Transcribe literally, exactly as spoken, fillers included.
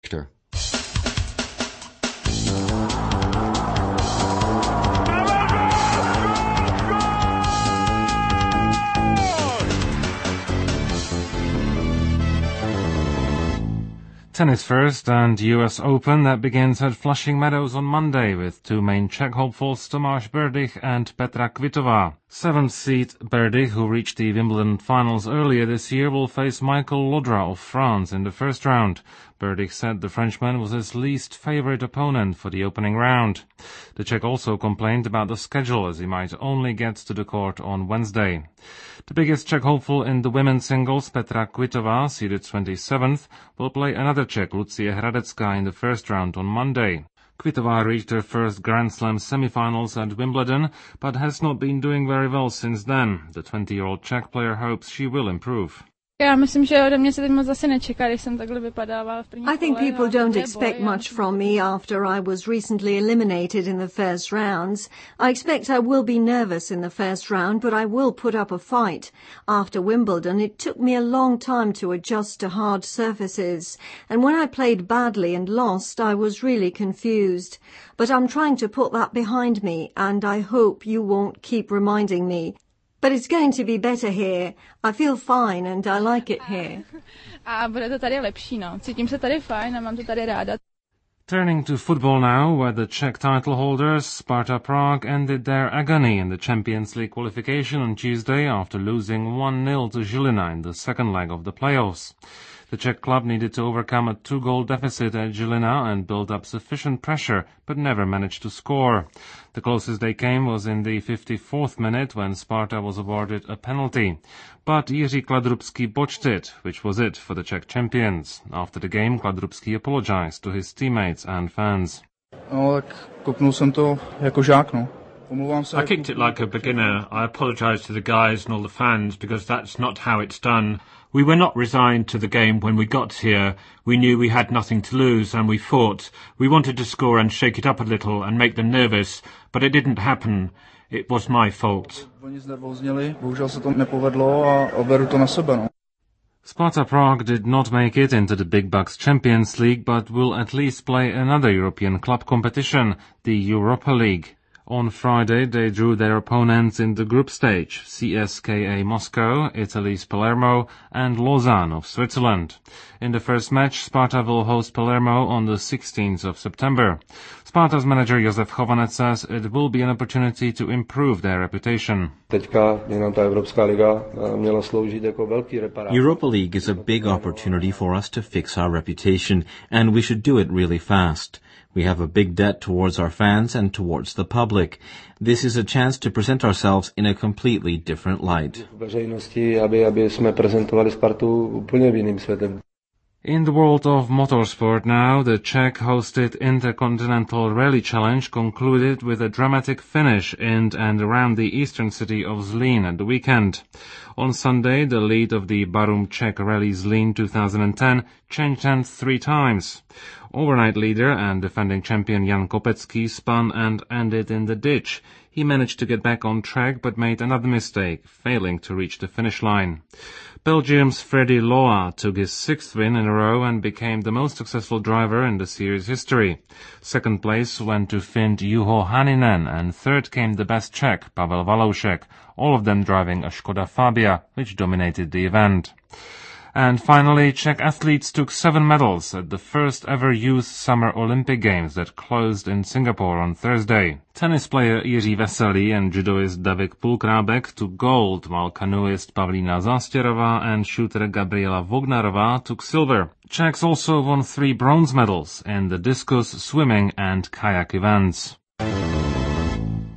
Richter. Tennis first, and U S Open that begins at Flushing Meadows on Monday with two main Czech hopefuls, Tomáš Berdych and Petra Kvitova. Seventh seed Berdych, who reached the Wimbledon finals earlier this year, will face Michael Laudrup of France in the first round. Berdych said the Frenchman was his least favorite opponent for the opening round. The Czech also complained about the schedule, as he might only get to the court on Wednesday. The biggest Czech hopeful in the women's singles, Petra Kvitova, seeded twenty-seventh, will play another Czech, Lucie Hradecká, in the first round on Monday. Kvitova reached her first Grand Slam semi-finals at Wimbledon, but has not been doing very well since then. The twenty-year-old Czech player hopes she will improve. Já myslím, že ode mě se teď moc zase nečeká, když jsem takhle vypadávala v první kole. I think people don't expect much from me after I was recently eliminated in the first rounds. I expect I will be nervous in the first round, but I will put up a fight. After Wimbledon, it took me a long time to adjust to hard surfaces, and when I played badly and lost, I was really confused. But I'm trying to put that behind me, and I hope you won't keep reminding me. But it's going to be better here. I feel fine and I like it here. A bude to tady lepší, no. Cítím se tady fajn a mám to tady ráda. Turning to football now, where the Czech title holders, Sparta Prague, ended their agony in the Champions League qualification on Tuesday after losing one nil to Žilina in the second leg of the playoffs. The Czech club needed to overcome a two-goal deficit at Žilina and build up sufficient pressure, but never managed to score. The closest they came was in the fifty-fourth minute when Sparta was awarded a penalty. But Jiří Kladrubský botched it, which was it for the Czech champions. After the game, Kladrubský apologized to his teammates and fans. No, tak kopnul jsem to jako žák, no. I kicked it like a beginner. I apologise to the guys and all the fans because that's not how it's done. We were not resigned to the game when we got here. We knew we had nothing to lose and we fought. We wanted to score and shake it up a little and make them nervous, but it didn't happen. It was my fault. Sparta Prague did not make it into the Big Bucks Champions League, but will at least play another European club competition, the Europa League. On Friday, they drew their opponents in the group stage, C S K A Moscow, Italy's Palermo, and Lausanne of Switzerland. In the first match, Sparta will host Palermo on the sixteenth of September. Sparta's manager Josef Chovanec says it will be an opportunity to improve their reputation. Europa League is a big opportunity for us to fix our reputation, and we should do it really fast. We have a big debt towards our fans and towards the public. This is a chance to present ourselves in a completely different light. In the world of motorsport now, the Czech-hosted Intercontinental Rally Challenge concluded with a dramatic finish in and around the eastern city of Zlín at the weekend. On Sunday, the lead of the Barum Czech Rally Zlín two thousand ten changed hands three times. Overnight leader and defending champion Jan Kopecký spun and ended in the ditch. He managed to get back on track but made another mistake, failing to reach the finish line. Belgium's Freddy Loa took his sixth win in a row and became the most successful driver in the series history. Second place went to Finn Juho Hänninen, and third came the best Czech, Pavel Valoušek, all of them driving a Škoda Fabia, which dominated the event. And finally, Czech athletes took seven medals at the first ever Youth Summer Olympic Games that closed in Singapore on Thursday. Tennis player Jiří Veselý and judoist David Pulkrábek took gold, while canoeist Pavlína Zastěrová and shooter Gabriela Vognarová took silver. Czechs also won three bronze medals in the discus, swimming and kayak events.